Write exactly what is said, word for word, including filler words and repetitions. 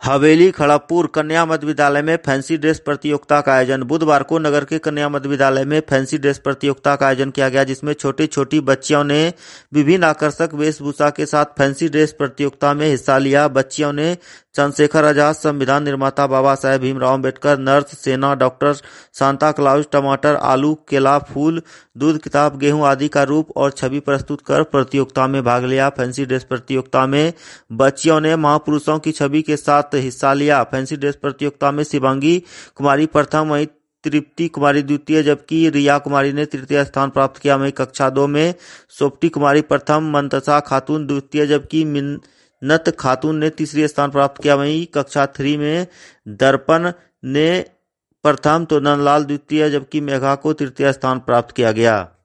हवेली खड़गपुर कन्या मध्य विद्यालय में फैंसी ड्रेस प्रतियोगिता का आयोजन। बुधवार को नगर के कन्या मध्य विद्यालय में फैंसी ड्रेस प्रतियोगिता का आयोजन किया गया, जिसमें छोटी छोटी बच्चियों ने विभिन्न आकर्षक वेशभूषा के साथ फैंसी ड्रेस प्रतियोगिता में हिस्सा लिया। बच्चियों ने चंद्रशेखर आजाद, संविधान निर्माता बाबा साहेब भीमराव अम्बेडकर, नर्स, सेना, डॉक्टर, सांता क्लाउज, टमाटर, आलू, केला, फूल, दूध, किताब, गेहूं आदि का रूप और छवि प्रस्तुत कर प्रतियोगिता में भाग लिया। फैंसी ड्रेस प्रतियोगिता में बच्चियों ने महापुरुषों की छवि के साथ हिस्सा लिया। फैंसी ड्रेस प्रतियोगिता में शिवांगी कुमारी प्रथम, वहीं तृप्ति कुमारी द्वितीय, जबकि रिया कुमारी ने तृतीय स्थान प्राप्त किया। वहीं कक्षा दो में सोप्टी कुमारी प्रथम, मंतसा खातून द्वितीय, जबकि मिन्नत खातून ने तीसरी स्थान प्राप्त किया। वहीं कक्षा थ्री में दर्पण ने प्रथम तो नंदलाल द्वितीय, जबकि मेघा को तृतीय स्थान प्राप्त किया गया।